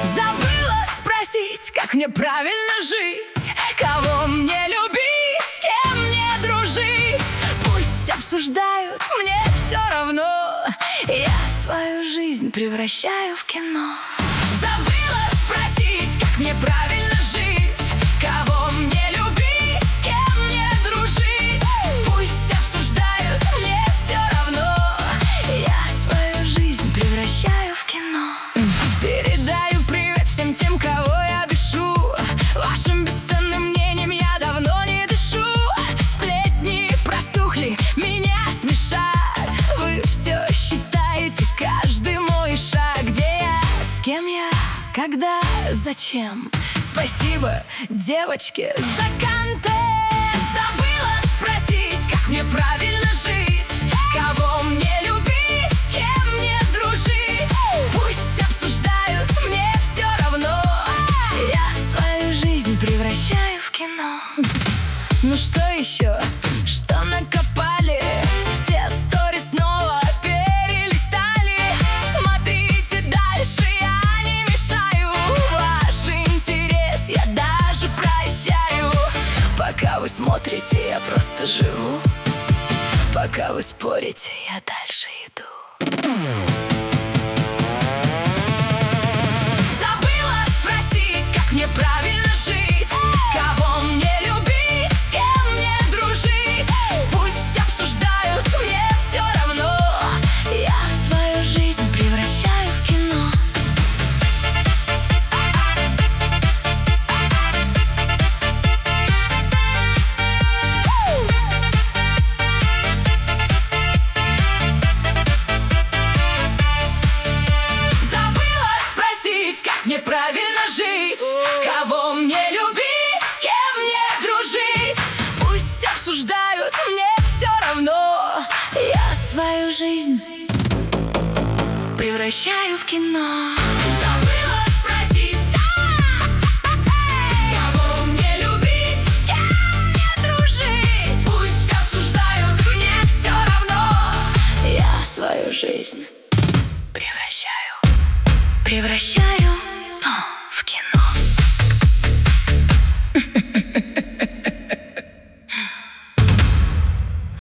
Забыла спросить, как мне правильно жить, кого мне любить, с кем мне дружить. Пусть обсуждают, мне все равно, я свою жизнь превращаю в кино. Забыла спросить, как мне правильно жить, кого мне любить, с кем мне дружить. Пусть обсуждают, мне все равно, я свою жизнь превращаю в кино. Передаю привет всем тем, кого я бешу, вашим бесценным мнением я давно не дышу. Сплетни протухли, меня смешат, вы все считаете каждый мой шаг. Где я, с кем я, когда, зачем? Спасибо, девочки, за контент. Забыла спросить, как мне правильно жить, кого мне любить, с кем мне дружить. Пусть обсуждают, мне все равно, я свою жизнь превращаю в кино. Ну что еще, что накопали? Все стори снова перелистали. Смотрите дальше, я не мешаю, ваш интерес я даже прощаю. Пока вы смотрите, я просто живу, пока вы спорите, я дальше иду. Забыла спросить, как мне правильно жить, кого мне любить, с кем мне дружить. Пусть обсуждают, мне все равно, я свою жизнь превращаю в кино. Забыла спросить, как мне правильно жить, кого мне любить, с кем мне дружить. Пусть обсуждают, мне все равно, я свою жизнь превращаю в кино. Забыла спросить, кого мне любить, с кем мне дружить. Пусть обсуждают, мне все равно, я свою жизнь превращаю